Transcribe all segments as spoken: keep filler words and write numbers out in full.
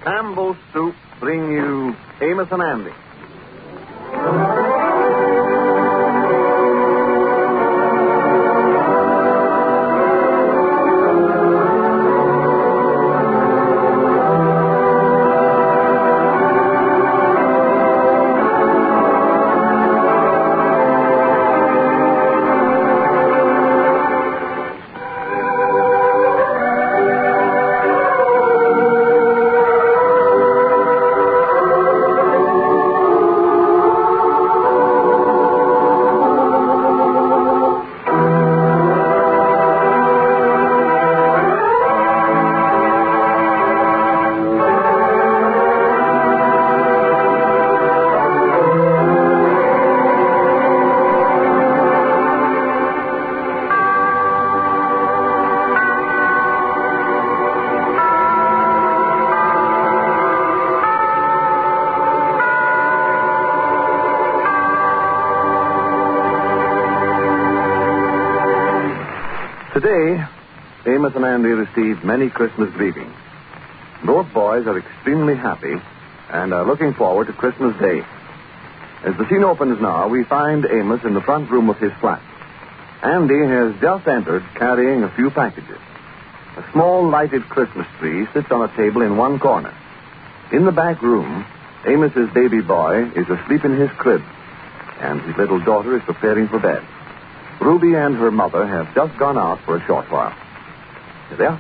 Campbell's Soup bring you Amos and Andy. Today, Amos and Andy received many Christmas greetings. Both boys are extremely happy and are looking forward to Christmas Day. As the scene opens now, we find Amos in the front room of his flat. Andy has just entered carrying a few packages. A small lighted Christmas tree sits on a table in one corner. In the back room, Amos's baby boy is asleep in his crib, and his little daughter is preparing for bed. Ruby and her mother have just gone out for a short while. Here they are.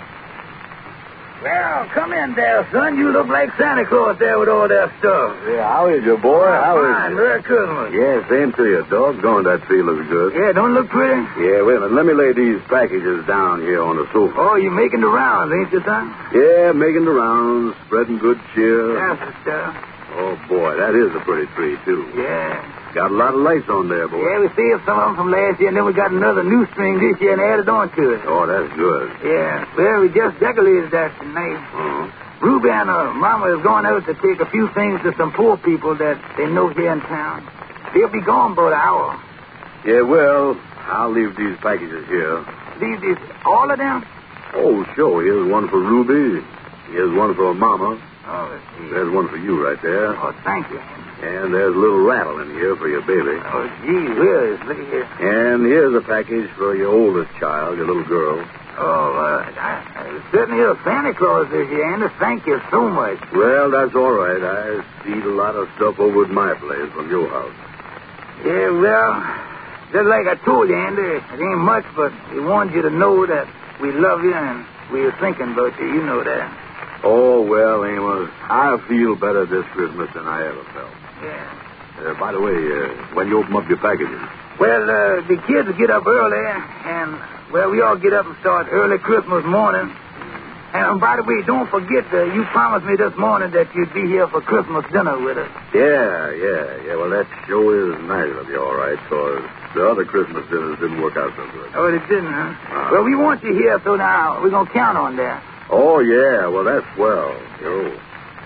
Well, come in there, son. You look like Santa Claus there with all that stuff. Yeah, how is you, boy? Oh, how fine. is you? Merry Christmas. Yeah, same to you. Doggone, that tree looks good. Yeah, don't it look pretty? Yeah, wait a minute. Let me lay these packages down here on the sofa. Oh, you making the rounds, ain't you, son? Yeah, making the rounds, spreading good cheer. That's the stuff. Oh, boy, that is a pretty tree, too. Yeah. Got a lot of lights on there, boy. Yeah, we saved some of them from last year, and then we got another new string this year and added on to it. Oh, that's good. Yeah. Well, we just decorated that tonight. Uh-huh. Ruby and her mama is going out to take a few things to some poor people that they know here in town. They'll be gone about an hour. Yeah, well, I'll leave these packages here. These, these, all of them? Oh, sure. Here's one for Ruby. Here's one for Mama. Oh, let's see. There's one for you right there. Oh, thank you. And there's a little rattle in here for your baby. Oh, gee whiz, look at here. And here's a package for your oldest child, your little girl. Oh, uh, I, I certainly a Santa Claus this year, Andy. Thank you so much. Well, that's all right. I see a lot of stuff over at my place from your house. Yeah, well, just like I told you, Andy, it ain't much, but we wanted you to know that we love you and we are thinking about you. You know that. Oh, well, Amos, I feel better this Christmas than I ever felt. Yeah. Uh, by the way, uh, when you open up your packages? Well, uh, the kids get up early, and, well, we all get up and start early Christmas morning. And, by the way, don't forget, uh, you promised me this morning that you'd be here for Christmas dinner with us. Yeah, yeah, yeah. Well, that sure is nice of you, all right, because the other Christmas dinners didn't work out so good. Oh, it didn't, huh? Uh, well, we want you here, so now we're going to count on that. Oh, yeah. Well, that's swell. Yo.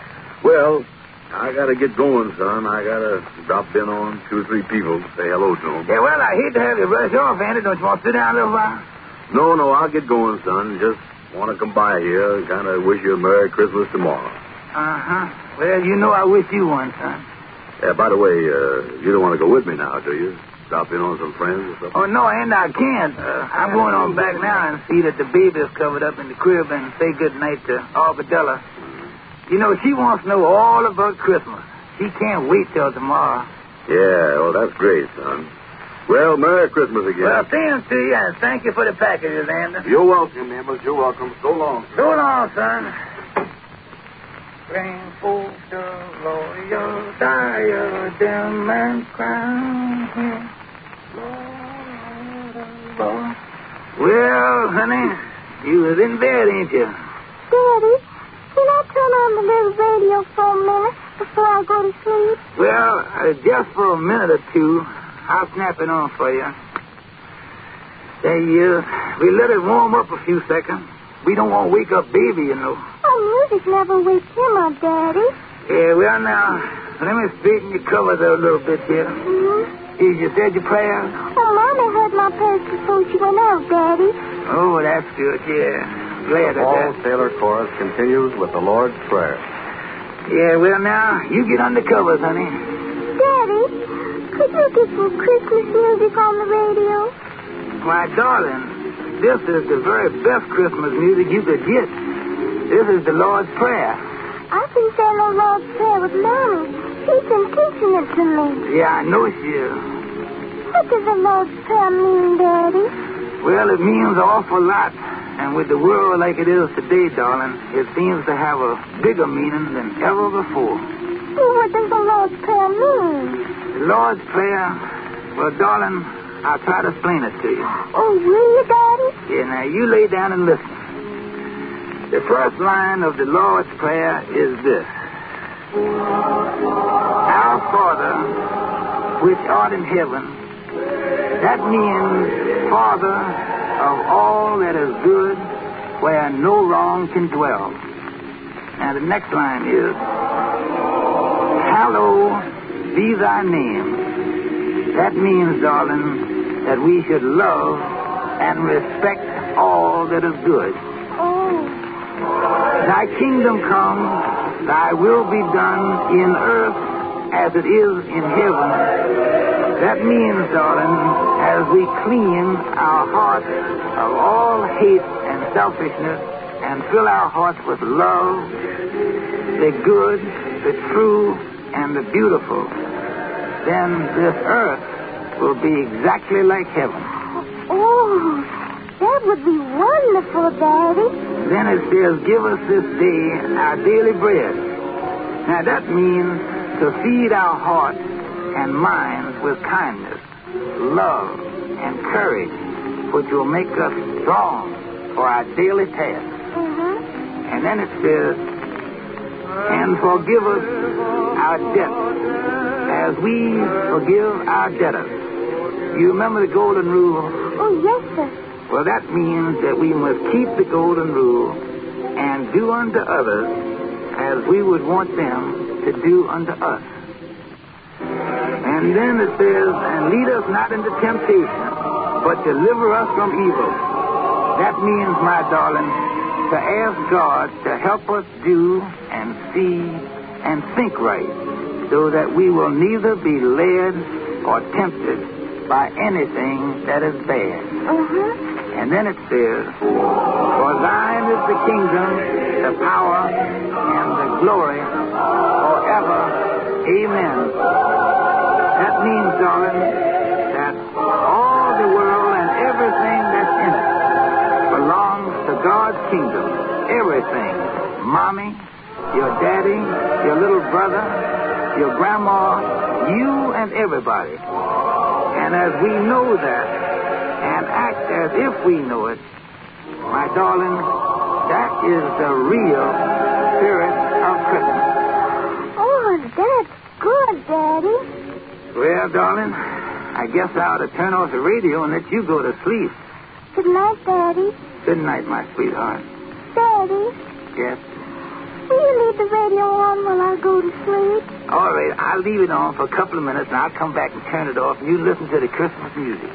Well, I got to get going, son. I got to drop in on two or three people, say hello to them. Yeah, well, I hate to have you rush off, Andy. Don't you want to sit down a little while? No, no, I'll get going, son. Just want to come by here and kind of wish you a Merry Christmas tomorrow. Uh-huh. Well, you know I wish you one, son. Yeah, by the way, uh, you don't want to go with me now, do you? Drop in on some friends or something? Oh, no, and I can't. Uh, I'm going on back now and see that the baby is covered up in the crib and say good night to Arbadella. Mm-hmm. You know, she wants to know all about Christmas. She can't wait till tomorrow. Yeah, well, that's great, son. Well, Merry Christmas again. Well, same to you, and thank you for the packages, Andy. You're welcome, Amos. You're welcome. So long. So long, son. Bring forth the loyal diadem and crown him. Well, honey, you was in bed, ain't you? Daddy, can I turn on the little radio for a minute before I go to sleep? Well, uh, just for a minute or two, I'll snap it on for you. There you We let it warm up a few seconds. We don't want to wake up baby, you know. Oh, music never wakes him up, Daddy. Yeah, well, now, let me straighten your covers a little bit here. Mm-hmm. You said your prayers? Oh, Mommy heard my prayers before she went out, Daddy. Oh, that's good, yeah. Glad the of Paul that. Taylor Chorus continues with the Lord's Prayer. Yeah, well, now, you get under covers, honey. Daddy, could you get some Christmas music on the radio? Why, darling, this is the very best Christmas music you could get. This is the Lord's Prayer. I've been saying the Lord's Prayer with Mommy. She's been teaching it to me. Yeah, I know she is. What does the Lord's Prayer mean, Daddy? Well, it means an awful lot. And with the world like it is today, darling, it seems to have a bigger meaning than ever before. Well, what does the Lord's Prayer mean? The Lord's Prayer, well, darling, I'll try to explain it to you. Oh, will you, Daddy? Yeah, now you lay down and listen. The first line of the Lord's Prayer is this. Our Father, which art in heaven. That means Father of all that is good, where no wrong can dwell. Now the next line is, Hallowed be thy name. That means, darling, that we should love and respect all that is good. Oh. Thy kingdom come, thy will be done in earth as it is in heaven. That means, darling, as we clean our hearts of all hate and selfishness and fill our hearts with love, the good, the true, and the beautiful, then this earth will be exactly like heaven. Oh, that would be wonderful, Daddy. Then it says, give us this day our daily bread. Now that means to feed our hearts and minds with kindness, love, and courage, which will make us strong for our daily tasks. Mm-hmm. And then it says, and forgive us our debts as we forgive our debtors. You remember the golden rule? Oh, yes, sir. Well, that means that we must keep the golden rule and do unto others as we would want them to do unto us. And then it says, and lead us not into temptation, but deliver us from evil. That means, my darling, to ask God to help us do and see and think right, so that we will neither be led or tempted by anything that is bad. Uh-huh. And then it says, for thine is the kingdom, the power, and the glory forever. Amen. That means, darling, that all the world and everything that's in it belongs to God's kingdom. Everything. Mommy, your daddy, your little brother, your grandma, you and everybody. And as we know that, and act as if we know it, my darling, that is the real spirit of Christmas. Oh, that's good, Daddy. Well, darling, I guess I ought to turn off the radio and let you go to sleep. Good night, Daddy. Good night, my sweetheart. Daddy, Yes? will you leave the radio on while I go to sleep? All right, I'll leave it on for a couple of minutes, and I'll come back and turn it off, and you listen to the Christmas music.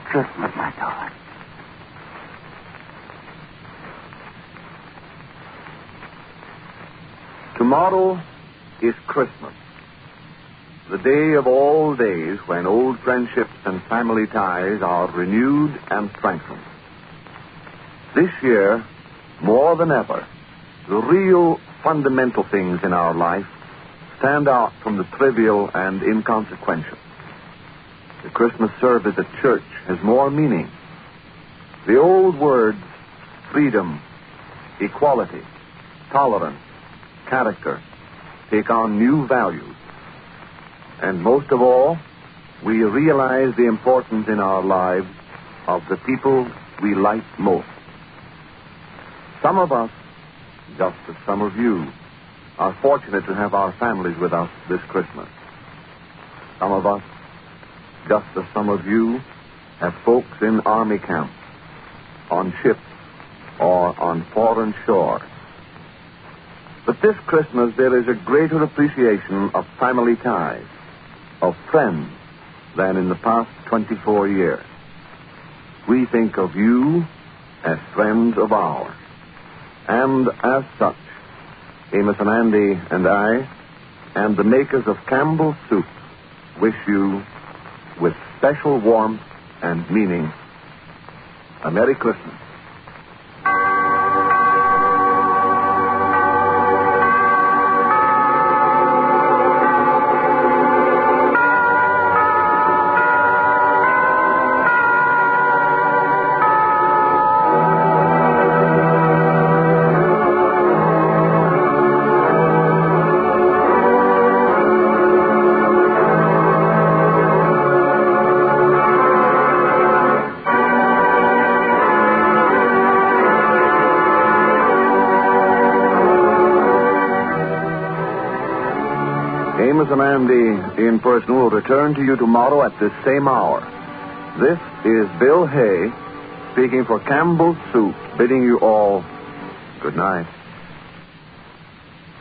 Christmas, my darling. Tomorrow is Christmas, the day of all days when old friendships and family ties are renewed and strengthened. This year, more than ever, the real fundamental things in our life stand out from the trivial and inconsequential. The Christmas service at church has more meaning. The old words, freedom, equality, tolerance, character, take on new values. And most of all, we realize the importance in our lives of the people we like most. Some of us, just as some of you, are fortunate to have our families with us this Christmas. Some of us, just as some of you, have folks in army camps, on ships, or on foreign shores. But this Christmas there is a greater appreciation of family ties, of friends, than in the past twenty-four years. We think of you as friends of ours. And as such, Amos and Andy and I, and the makers of Campbell's Soup, wish you, with special warmth and meaning, a Merry Christmas. Amos and Andy in person will return to you tomorrow at this same hour. This is Bill Hay speaking for Campbell's Soup, bidding you all good night.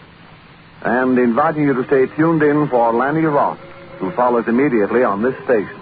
And inviting you to stay tuned in for Lanny Ross, who follows immediately on this station.